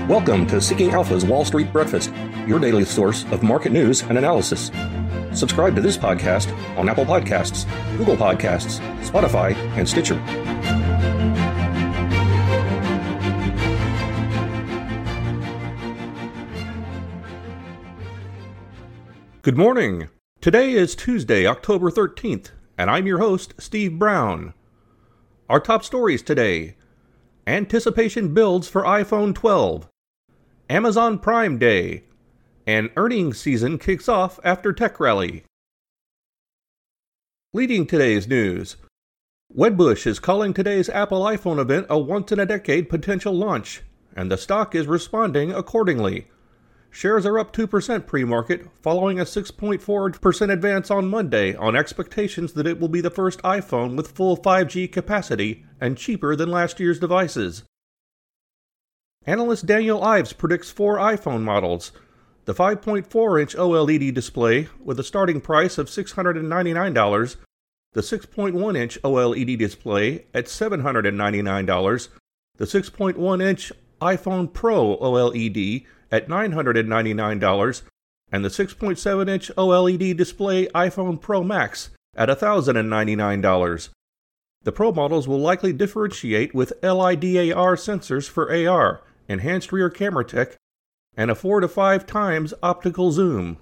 Welcome to Seeking Alpha's Wall Street Breakfast, your daily source of market news and analysis. Subscribe to this podcast on Apple Podcasts, Google Podcasts, Spotify, and Stitcher. Good morning. Today is Tuesday, October 13th, and I'm your host, Steve Brown. Our top stories today: anticipation builds for iPhone 12, Amazon Prime Day, and earnings season kicks off after tech rally. Leading today's news, Wedbush is calling today's Apple iPhone event a once-in-a-decade potential launch, and the stock is responding accordingly. Shares are up 2% pre-market, following a 6.4% advance on Monday on expectations that it will be the first iPhone with full 5G capacity and cheaper than last year's devices. Analyst Daniel Ives predicts 4 iPhone models: the 5.4-inch OLED display with a starting price of $699, the 6.1-inch OLED display at $799, the 6.1-inch iPhone Pro OLED at $999, and the 6.7-inch OLED display iPhone Pro Max at $1,099. The Pro models will likely differentiate with LiDAR sensors for AR, enhanced rear camera tech, and a 4 to 5 times optical zoom.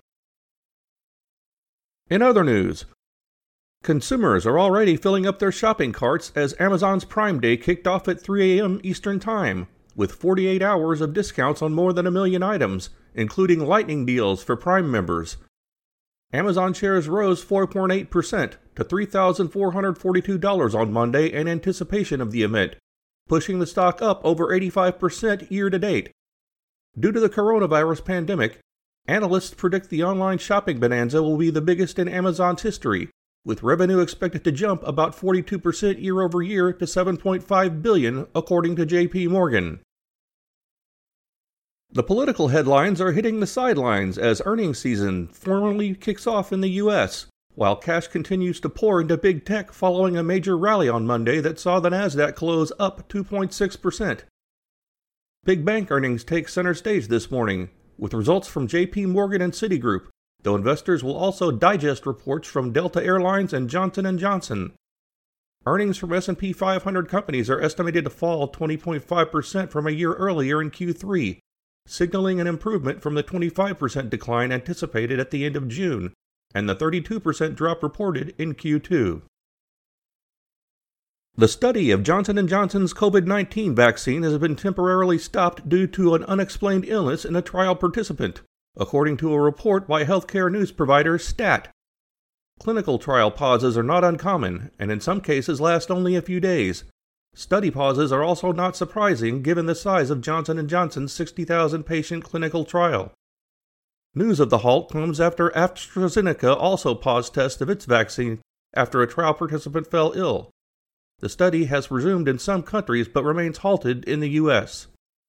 In other news, consumers are already filling up their shopping carts as Amazon's Prime Day kicked off at 3 a.m. Eastern Time, with 48 hours of discounts on more than 1 million items, including lightning deals for Prime members. Amazon shares rose 4.8% to $3,442 on Monday in anticipation of the event, pushing the stock up over 85% year-to-date. Due to the coronavirus pandemic, analysts predict the online shopping bonanza will be the biggest in Amazon's history, with revenue expected to jump about 42% year-over-year to $7.5 billion, according to J.P. Morgan. The political headlines are hitting the sidelines as earnings season formally kicks off in the U.S., while cash continues to pour into big tech following a major rally on Monday that saw the Nasdaq close up 2.6%. Big bank earnings take center stage this morning, with results from J.P. Morgan and Citigroup, though investors will also digest reports from Delta Airlines and Johnson & Johnson. Earnings from S&P 500 companies are estimated to fall 20.5% from a year earlier in Q3, signaling an improvement from the 25% decline anticipated at the end of June, and the 32% drop reported in Q2. The study of Johnson & Johnson's COVID-19 vaccine has been temporarily stopped due to an unexplained illness in a trial participant, according to a report by healthcare news provider Stat. Clinical trial pauses are not uncommon, and in some cases last only a few days. Study pauses are also not surprising given the size of Johnson & Johnson's 60,000 patient clinical trial. News of the halt comes after AstraZeneca also paused tests of its vaccine after a trial participant fell ill. The study has resumed in some countries but remains halted in the U.S.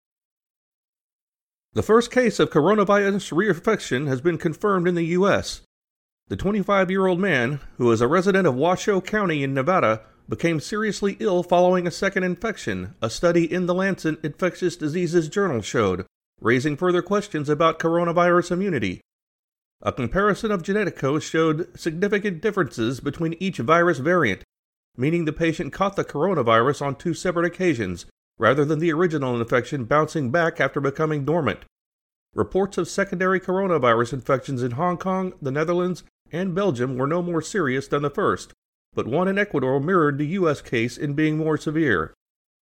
The first case of coronavirus reinfection has been confirmed in the U.S. The 25-year-old man, who is a resident of Washoe County in Nevada, became seriously ill following a second infection, a study in the Lancet Infectious Diseases Journal showed, raising further questions about coronavirus immunity. A comparison of genetic codes showed significant differences between each virus variant, meaning the patient caught the coronavirus on 2 separate occasions, rather than the original infection bouncing back after becoming dormant. Reports of secondary coronavirus infections in Hong Kong, the Netherlands, and Belgium were no more serious than the first, but one in Ecuador mirrored the U.S. case in being more severe.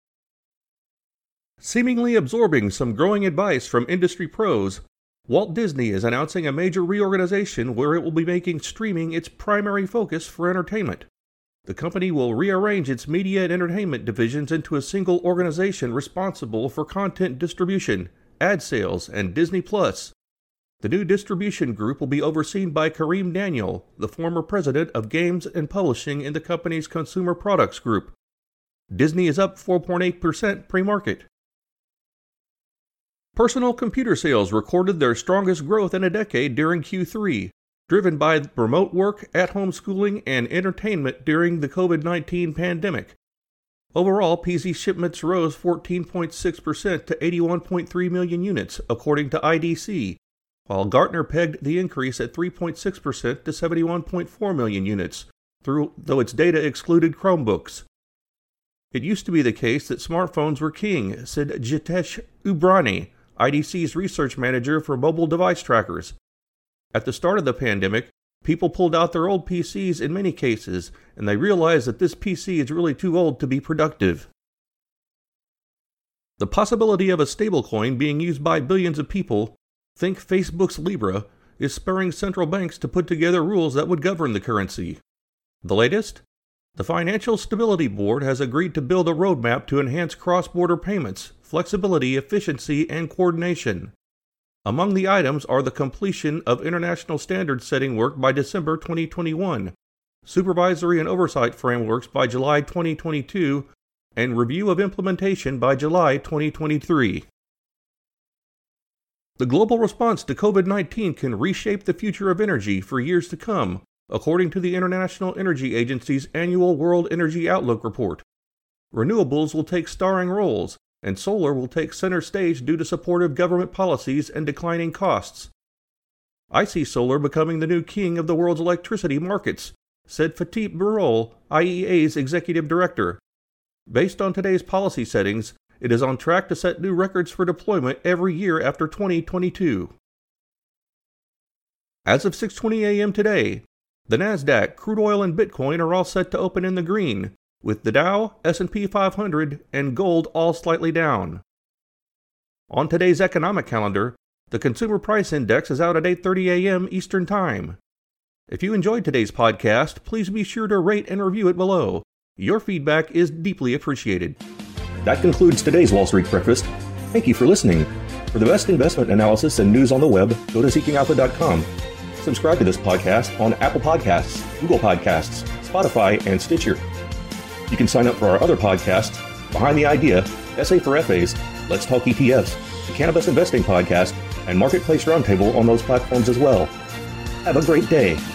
Seemingly absorbing some growing advice from industry pros, Walt Disney is announcing a major reorganization where it will be making streaming its primary focus for entertainment. The company will rearrange its media and entertainment divisions into a single organization responsible for content distribution, ad sales, and Disney+. The new distribution group will be overseen by Kareem Daniel, the former president of games and publishing in the company's consumer products group. Disney is up 4.8% pre-market. Personal computer sales recorded their strongest growth in a decade during Q3, driven by remote work, at-home schooling, and entertainment during the COVID-19 pandemic. Overall, PC shipments rose 14.6% to 81.3 million units, according to IDC, while Gartner pegged the increase at 3.6% to 71.4 million units, though its data excluded Chromebooks. It used to be the case that smartphones were king, said Jitesh Ubrani, IDC's research manager for mobile device trackers. At the start of the pandemic, people pulled out their old PCs in many cases, and they realized that this PC is really too old to be productive. The possibility of a stablecoin being used by billions of people, think Facebook's Libra, is spurring central banks to put together rules that would govern the currency. The latest? The Financial Stability Board has agreed to build a roadmap to enhance cross-border payments, flexibility, efficiency, and coordination. Among the items are the completion of international standard setting work by December 2021, supervisory and oversight frameworks by July 2022, and review of implementation by July 2023. The global response to COVID-19 can reshape the future of energy for years to come, according to the International Energy Agency's annual World Energy Outlook report. Renewables will take starring roles, and solar will take center stage due to supportive government policies and declining costs. I see solar becoming the new king of the world's electricity markets, said Fatih Birol, IEA's executive director. Based on today's policy settings, it is on track to set new records for deployment every year after 2022. As of 6:20 a.m. today, the Nasdaq, crude oil, and Bitcoin are all set to open in the green, with the Dow, S&P 500, and gold all slightly down. On today's economic calendar, the Consumer Price Index is out at 8:30 a.m. Eastern Time. If you enjoyed today's podcast, please be sure to rate and review it below. Your feedback is deeply appreciated. That concludes today's Wall Street Breakfast. Thank you for listening. For the best investment analysis and news on the web, go to seekingalpha.com. Subscribe to this podcast on Apple Podcasts, Google Podcasts, Spotify, and Stitcher. You can sign up for our other podcasts, Behind the Idea, SA for FAs, Let's Talk ETFs, the Cannabis Investing Podcast, and Marketplace Roundtable on those platforms as well. Have a great day.